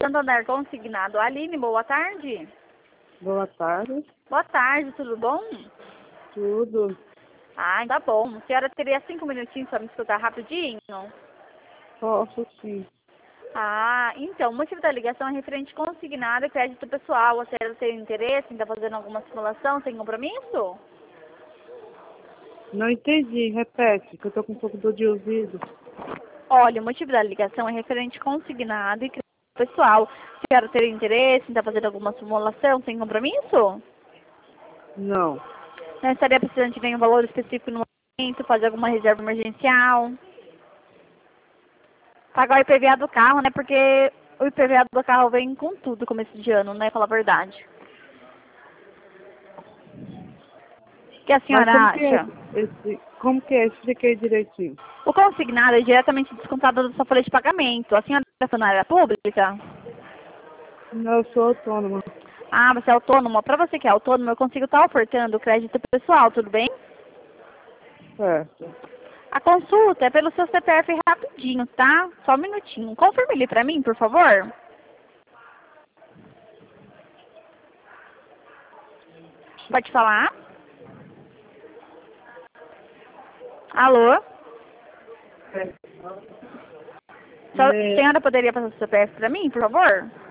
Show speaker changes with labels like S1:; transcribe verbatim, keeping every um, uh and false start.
S1: Santander Consignado. Aline, boa tarde.
S2: Boa tarde.
S1: Boa tarde, tudo bom?
S2: Tudo.
S1: Ah, tá bom. A senhora teria cinco minutinhos para me escutar rapidinho?
S2: Posso sim.
S1: Ah, então, o motivo da ligação é referente consignado e crédito pessoal. A senhora tem interesse em estar fazendo alguma simulação sem compromisso?
S2: Não entendi, repete, que eu tô com um pouco de dor de ouvido.
S1: Olha, o motivo da ligação é referente consignado e crédito pessoal. A senhora teria interesse em estar fazendo alguma simulação sem compromisso?
S2: Não.
S1: Não estaria precisando de nenhum valor específico no momento, fazer alguma reserva emergencial? Pagar o I P V A do carro, né? Porque o I P V A do carro vem com tudo começo de ano, né? Falar a verdade. O que a
S2: Mas
S1: senhora
S2: como que é
S1: acha?
S2: esse, como que é? Expliquei direitinho.
S1: O consignado é diretamente descontado da sua folha de pagamento. A senhora é funcionária pública?
S2: Não, eu sou autônoma.
S1: Ah, você é autônoma. Para você que é autônoma, eu consigo estar ofertando crédito pessoal, tudo bem?
S2: Certo.
S1: A consulta é pelo seu C P F rapidinho, tá? Só um minutinho. Confirme ele para mim, por favor. Pode falar? Alô?
S2: É.
S1: Só- A
S2: É,
S1: senhora poderia passar o C P F para mim, por favor?